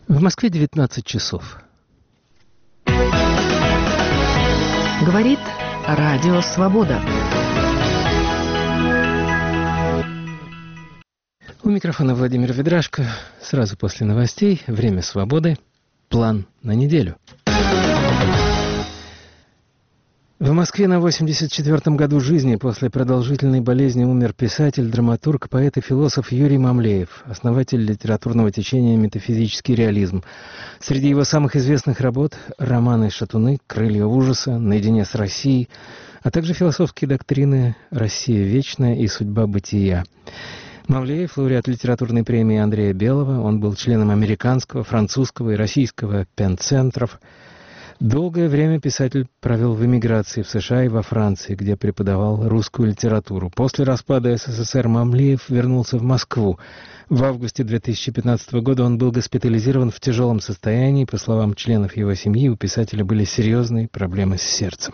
В Москве 19 часов. Говорит Радио Свобода. У микрофона Владимир Ведрашко. Сразу после новостей. Время свободы. План на неделю. В Москве на 84-м году жизни после продолжительной болезни умер писатель, драматург, поэт и философ Юрий Мамлеев, основатель литературного течения «Метафизический реализм». Среди его самых известных работ – романы «Шатуны», «Крылья ужаса», «Наедине с Россией», а также философские доктрины «Россия вечная» и «Судьба бытия». Мавлеев – лауреат литературной премии Андрея Белого. Он был членом американского, французского и российского пен-центров. Долгое время писатель провел в эмиграции в США и во Франции, где преподавал русскую литературу. После распада СССР Мамлеев вернулся в Москву. В августе 2015 года он был госпитализирован в тяжелом состоянии. По словам членов его семьи, у писателя были серьезные проблемы с сердцем.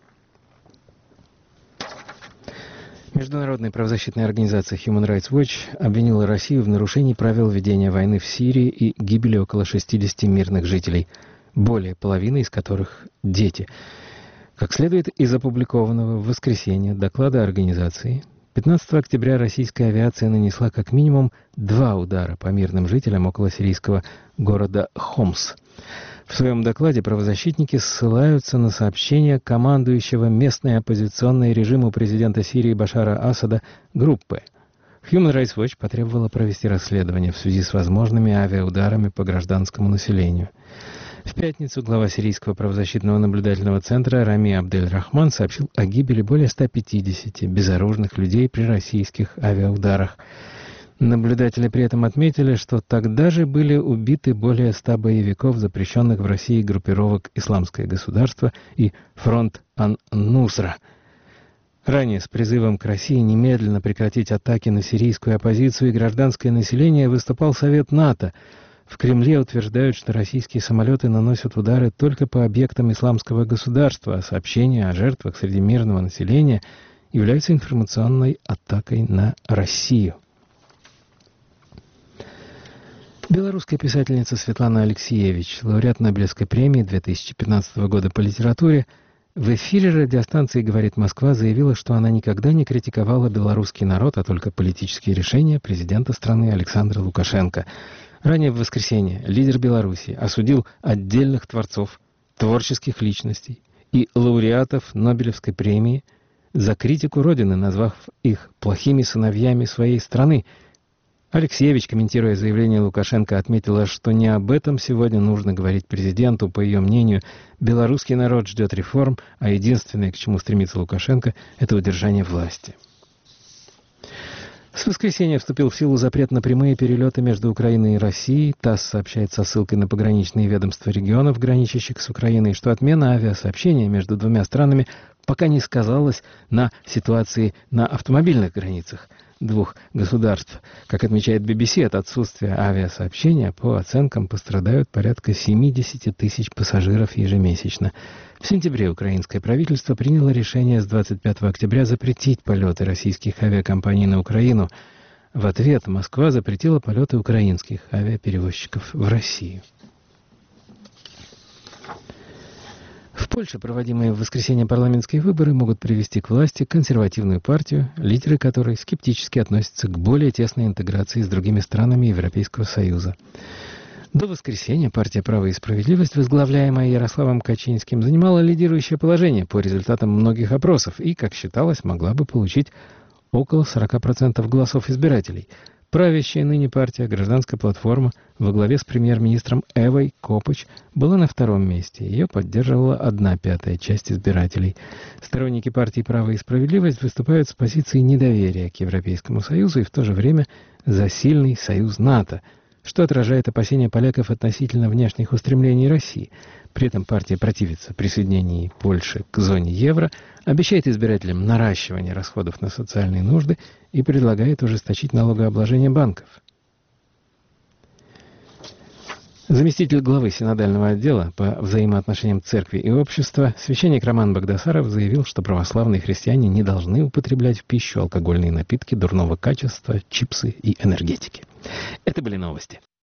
Международная правозащитная организация Human Rights Watch обвинила Россию в нарушении правил ведения войны в Сирии и гибели около 60 мирных жителей, более половины из которых – дети. Как следует из опубликованного в воскресенье доклада организации, 15 октября российская авиация нанесла как минимум 2 удара по мирным жителям около сирийского города Хомс. В своем докладе правозащитники ссылаются на сообщения командующего местной оппозиционной режиму президента Сирии Башара Асада группы. Human Rights Watch потребовала провести расследование в связи с возможными авиаударами по гражданскому населению. В пятницу глава сирийского правозащитного наблюдательного центра Рами Абдель-Рахман сообщил о гибели более 150 безоружных людей при российских авиаударах. Наблюдатели при этом отметили, что тогда же были убиты более 100 боевиков, запрещенных в России группировок «Исламское государство» и «Фронт Ан-Нусра». Ранее с призывом к России немедленно прекратить атаки на сирийскую оппозицию и гражданское население выступал Совет НАТО. В Кремле утверждают, что российские самолеты наносят удары только по объектам исламского государства, а сообщения о жертвах среди мирного населения являются информационной атакой на Россию. Белорусская писательница Светлана Алексиевич, лауреат Нобелевской премии 2015 года по литературе, в эфире радиостанции «Говорит Москва» заявила, что она никогда не критиковала белорусский народ, а только политические решения президента страны Александра Лукашенко. Ранее в воскресенье лидер Беларуси осудил отдельных творцов, творческих личностей и лауреатов Нобелевской премии за критику Родины, назвав их плохими сыновьями своей страны. Алексеевич, комментируя заявление Лукашенко, отметила, что не об этом сегодня нужно говорить президенту. По ее мнению, белорусский народ ждет реформ, а единственное, к чему стремится Лукашенко, это удержание власти. С воскресенья вступил в силу запрет на прямые перелеты между Украиной и Россией. ТАСС сообщает со ссылкой на пограничные ведомства регионов, граничащих с Украиной, что отмена авиасообщения между двумя странами пока не сказалась на ситуации на автомобильных границах двух государств. Как отмечает BBC, от отсутствия авиасообщения, по оценкам, пострадают порядка 70 тысяч пассажиров ежемесячно. В сентябре украинское правительство приняло решение с 25 октября запретить полеты российских авиакомпаний на Украину. В ответ Москва запретила полеты украинских авиаперевозчиков в Россию. В Польше проводимые в воскресенье парламентские выборы могут привести к власти консервативную партию, лидеры которой скептически относятся к более тесной интеграции с другими странами Европейского Союза. До воскресенья партия «Право и справедливость», возглавляемая Ярославом Качинским, занимала лидирующее положение по результатам многих опросов и, как считалось, могла бы получить около 40% голосов избирателей. Правящая ныне партия «Гражданская платформа» во главе с премьер-министром Эвой Копач была на втором месте. Ее поддерживала 1/5 часть избирателей. Сторонники партии «Право и справедливость» выступают с позиции недоверия к Европейскому Союзу и в то же время за сильный союз НАТО, что отражает опасения поляков относительно внешних устремлений России. При этом партия противится присоединению Польши к зоне евро, обещает избирателям наращивание расходов на социальные нужды и предлагает ужесточить налогообложение банков. Заместитель главы синодального отдела по взаимоотношениям церкви и общества, священник Роман Багдасаров, заявил, что православные христиане не должны употреблять в пищу алкогольные напитки дурного качества, чипсы и энергетики. Это были новости.